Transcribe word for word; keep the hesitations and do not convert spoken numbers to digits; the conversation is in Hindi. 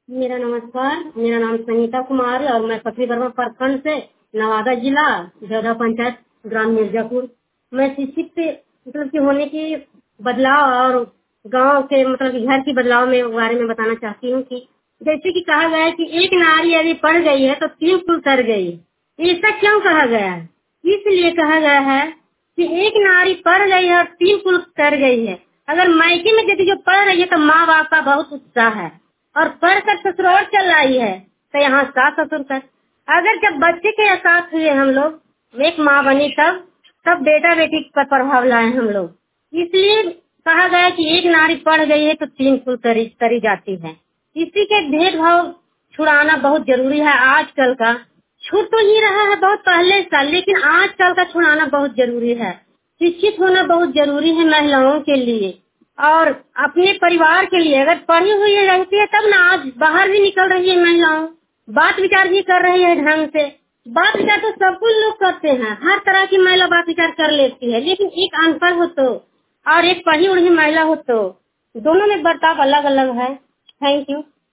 मेरा नमस्कार। मेरा नाम संगीता कुमार है और मैं पथरी बर्मा प्रखंड से नवादा जिला जौधा पंचायत ग्राम मिर्जापुर। मैं शिक्षित से मतलब की होने की बदलाव और गांव के मतलब कि घर की बदलाव में बारे में बताना चाहती हूँ कि जैसे कि कहा गया है कि एक नारी यदि पढ़ गई है तो तीन कुल तर गई। ऐसा क्यों कहा गया है? इसलिए कहा गया है कि एक नारी पढ़ गई है और तीन कुल तर गई है। अगर मायके में यदि जो पढ़ रही है तो माँ बाप का बहुत उत्साह है और पढ़कर ससुराल चल आई है तो यहाँ सास ससुर कर। अगर जब बच्चे के साथ हुए हम लोग एक माँ बनी तब तब बेटा बेटी पर प्रभाव लाए हम लोग। इसलिए कहा गया कि एक नारी पढ़ गई है तो तीन कुल करी करी जाती है। इसी के भेदभाव छुड़ाना बहुत जरूरी है। आजकल का छूट तो ही रहा है बहुत पहले का, लेकिन आजकल का छुड़ाना बहुत जरूरी है। शिक्षित होना बहुत जरूरी है महिलाओं के लिए और अपने परिवार के लिए। अगर पढ़ी हुई रहती है तब ना आज बाहर भी निकल रही है महिलाओं, बात विचार भी कर रही है ढंग से। बात विचार तो सब कुछ लोग करते हैं, हर तरह की महिला बात विचार कर लेती है, लेकिन एक अनपढ़ हो तो और एक पढ़ी उढ़ी महिला हो तो दोनों में बर्ताव अलग अलग है। Thank you.